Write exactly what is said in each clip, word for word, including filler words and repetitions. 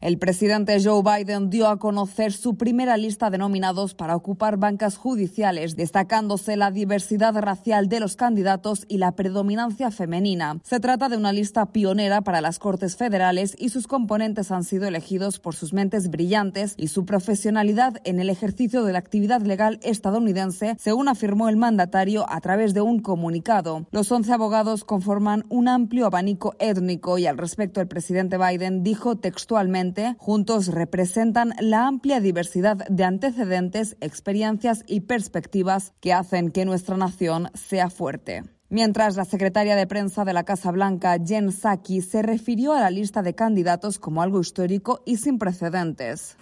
El presidente Joe Biden dio a conocer su primera lista de nominados para ocupar bancas judiciales, destacándose la diversidad racial de los candidatos y la predominancia femenina. Se trata de una lista pionera para las Cortes Federales y sus componentes han sido elegidos por sus mentes brillantes y su profesionalidad en el ejercicio de la actividad legal estadounidense, según afirmó el mandatario a través de un comunicado. Los once abogados conforman un amplio abanico étnico y al respecto el presidente Biden dijo textualmente: juntos representan la amplia diversidad de antecedentes, experiencias y perspectivas que hacen que nuestra nación sea fuerte. Mientras, la secretaria de prensa de la Casa Blanca, Jen Psaki, se refirió a la lista de candidatos como algo histórico y sin precedentes.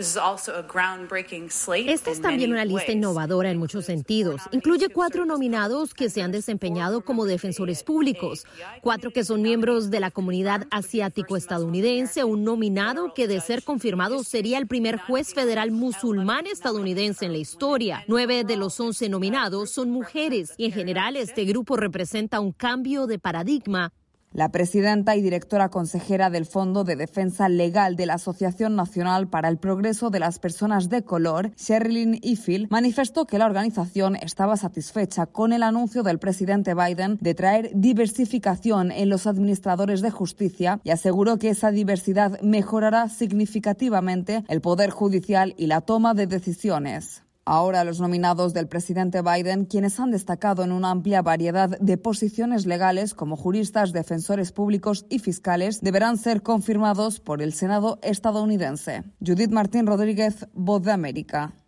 Esta es también una lista innovadora en muchos sentidos. Incluye cuatro nominados que se han desempeñado como defensores públicos, cuatro que son miembros de la comunidad asiático-estadounidense, un nominado que, de ser confirmado, sería el primer juez federal musulmán estadounidense en la historia. Nueve de los once nominados son mujeres y, en general, este grupo representa un cambio de paradigma. La presidenta y directora consejera del Fondo de Defensa Legal de la Asociación Nacional para el Progreso de las Personas de Color, Sherilyn Ifill, manifestó que la organización estaba satisfecha con el anuncio del presidente Biden de traer diversificación en los administradores de justicia y aseguró que esa diversidad mejorará significativamente el poder judicial y la toma de decisiones. Ahora los nominados del presidente Biden, quienes han destacado en una amplia variedad de posiciones legales como juristas, defensores públicos y fiscales, deberán ser confirmados por el Senado estadounidense. Judith Martín Rodríguez, Voz de América.